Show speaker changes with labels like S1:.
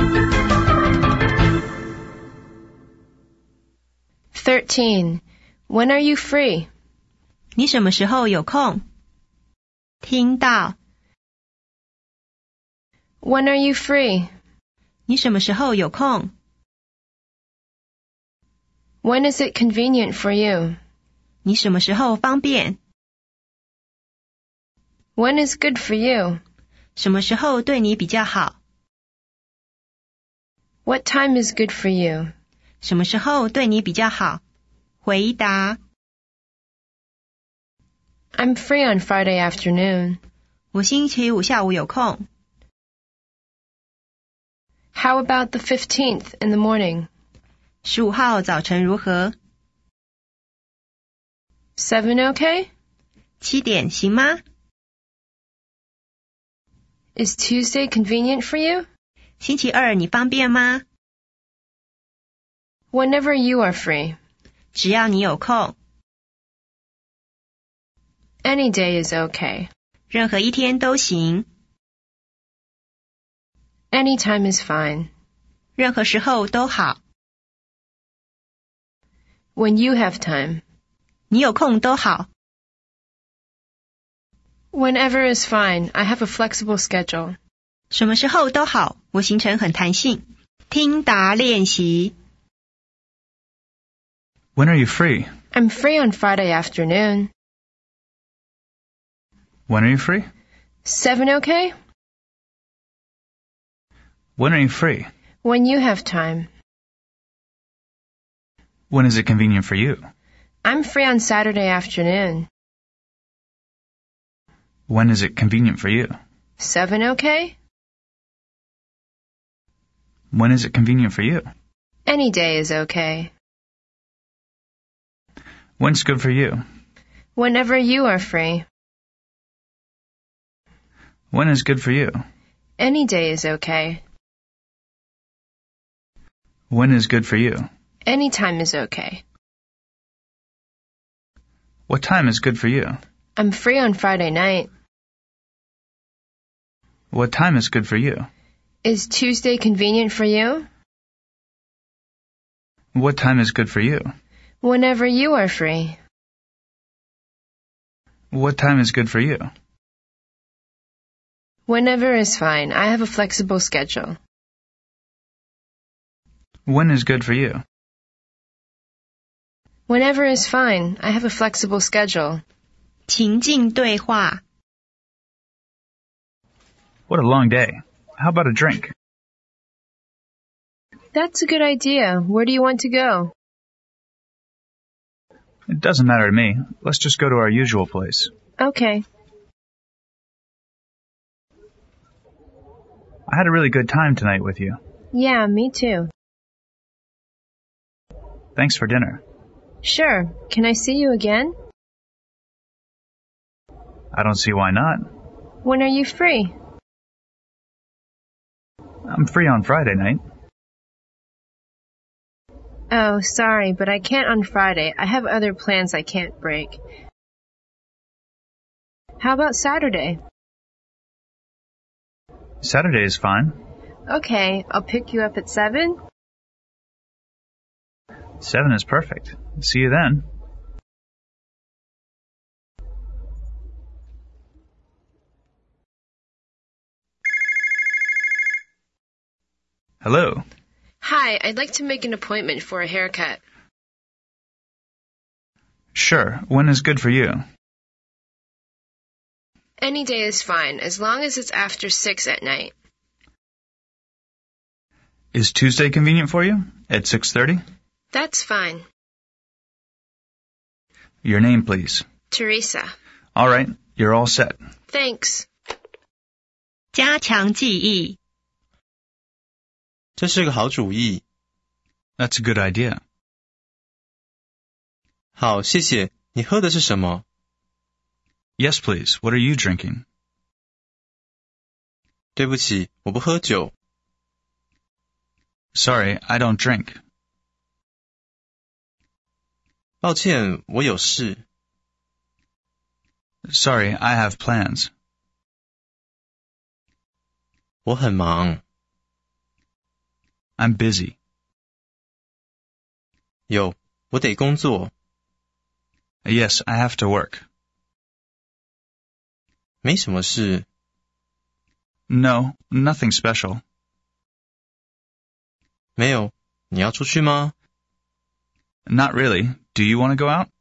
S1: 13. When are you free?
S2: 你什么时候有空？听到
S1: When are you free?
S2: 你什么时候有空？
S1: When is it convenient for you?
S2: 你什么时候方便？
S1: When is good for you?
S2: 什么时候对你比较好？
S1: What time is good for you?
S2: 什么时候对你比较好？回答
S1: I'm free on Friday afternoon.
S2: 我星期五下午有空。
S1: How about the 15th in the morning?
S2: 15号早晨如何？
S1: 7 okay?
S2: 7点行吗？
S1: Is Tuesday convenient for you?
S2: 星期二你方便吗？
S1: Whenever you are free.
S2: 只要你有空。
S1: Any day is okay.
S2: 任何一天都行。
S1: Any time is fine.
S2: 任何时候都好。
S1: When you have time.
S2: 你有空都好。
S1: Whenever is fine. I have a flexible schedule.
S2: 什么时候都好，我行程很弹性。听答练习。
S3: When are you free?
S1: I'm free on Friday afternoon.
S3: When are you free?
S1: 7 okay?
S3: When are you free?
S1: When you have time.
S3: When is it convenient for you?
S1: I'm free on Saturday afternoon.
S3: When is it convenient for you?
S1: 7 okay?
S3: When is it convenient for you?
S1: Any day is okay.
S3: When's good for you?
S1: Whenever you are free.
S3: When is good for you?
S1: Any day is okay.
S3: When is good for you?
S1: Any time is okay.
S3: What time is good for you?
S1: I'm free on Friday night.
S3: What time is good for you?
S1: Is Tuesday convenient for you?
S3: What time is good for you?
S1: Whenever you are free.
S3: What time is good for you?
S1: Whenever is fine. I have a flexible schedule.
S3: When is good for you?
S1: Whenever is fine. I have a flexible schedule.
S2: 情境对话。
S3: What a long day. How about a drink?
S1: That's a good idea. Where do you want to go?
S3: It doesn't matter to me. Let's just go to our usual place.
S1: Okay.
S3: I had a really good time tonight with you.
S1: Yeah, me too.
S3: Thanks for dinner.
S1: Sure. Can I see you again?
S3: I don't see why not.
S1: When are you free?
S3: I'm free on Friday night.
S1: Oh, sorry, but I can't on Friday. I have other plans I can't break. How about Saturday?
S3: Saturday is fine.
S1: Okay, I'll pick you up at 7.
S3: 7 is perfect. See you then. Hello.
S1: Hi, I'd like to make an appointment for a haircut.
S3: Sure. When is good for you?
S1: Any day is fine, as long as it's after 6 at night.
S3: Is Tuesday convenient for you? At 6:30?
S1: That's fine.
S3: Your name, please.
S1: Teresa.
S3: All right. You're all set.
S1: Thanks.
S2: 加强记忆。
S4: 这是个好主意。
S3: That's a good idea.
S4: 好，谢谢。你喝的是什么？
S3: Yes, please. What are you drinking?
S4: 对不起，我不喝酒。
S3: Sorry, I don't drink.
S4: 抱歉，我有事。
S3: Sorry, I have plans.
S4: 我很忙。
S3: I'm busy.
S4: 有，我得工作。
S3: Yes, I have to work.
S4: 没什么事。
S3: No, nothing special.
S4: 没有，你要出去吗？
S3: Not really. Do you want to go out?